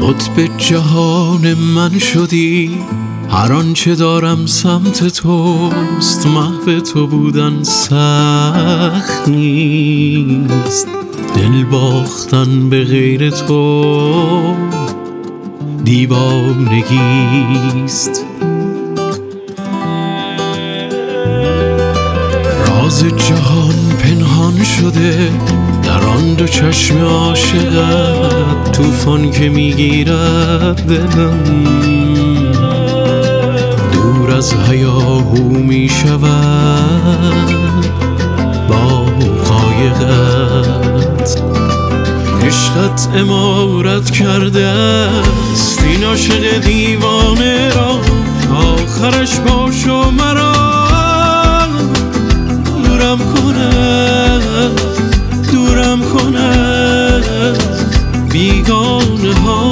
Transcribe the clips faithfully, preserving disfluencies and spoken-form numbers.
قطب جهان من شدی، هر آنچه دارم سمت توست. محو تو بودن سخت نیست، دل باختن به غیر تو دیوانگیست. راز جهان پنهان شده در آن دو چشم عاشقت، طوفان که میگیرد دلم دور از هیاهو میشود با قایقت. عشقت امارت کرده است این عاشق دیوانه را، آخرش باش و مرا دورم کند، دورم کند بیگانه ها.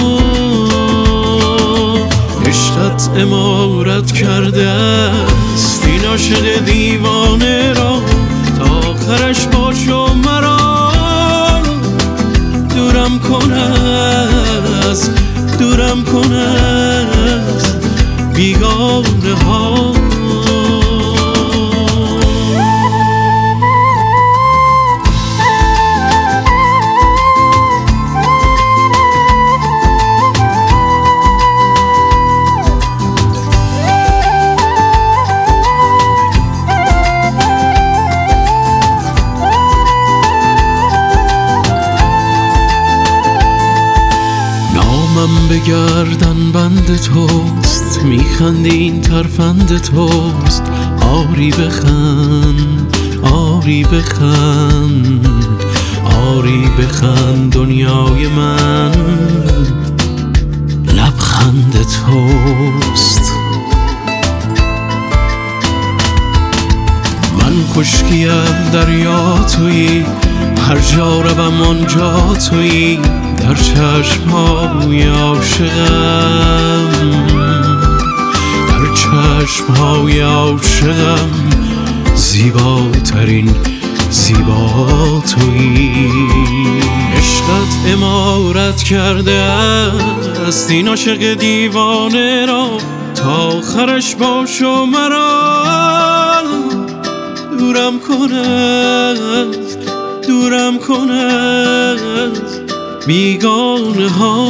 عشقت امارت کرده است این عاشق دیوانه را، تا آخرش باش و مرا دورم کند، دورم کند بیگانه ها. من به گردن بند توست، میخندی این ترفند توست. آری بخند، آری بخند، آری بخند دنیای من لبخند توست. من خشکیم دریا تویی، هر جا روم آنجا تویی. در چشم‌های عاشقم، در چشم‌های عاشقم زیباترین زیبا تویی. عشقت امارت کرده است این عاشق دیوانه را، تا آخرش باش و مرا دورم کند، دورم کند بیگانه ها.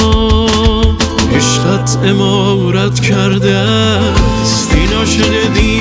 عشقت امارت کرده است این عاشق دیوانه